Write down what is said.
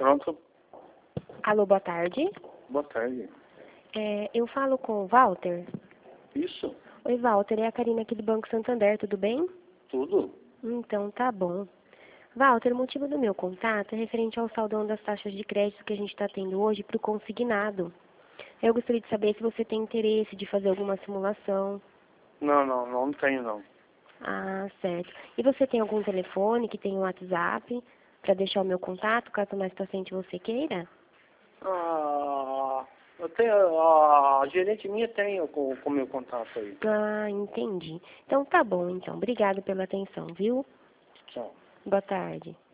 Pronto. Alô, boa tarde. Boa tarde. Eu falo com o Walter. Isso? Oi, Walter, é a Karina aqui do Banco Santander, tudo bem? Tudo? Então, tá bom. Walter, o motivo do meu contato é referente ao saldão das taxas de crédito que a gente está tendo hoje para o consignado. Eu gostaria de saber se você tem interesse de fazer alguma simulação. Não tenho não. Ah, certo. E você tem algum telefone que tem um WhatsApp para deixar o meu contato, caso mais pra frente você queira? Eu tenho, a gerente minha tem com meu contato aí. Ah, entendi. Então tá bom, então. Obrigado pela atenção, viu? Tchau. Boa tarde.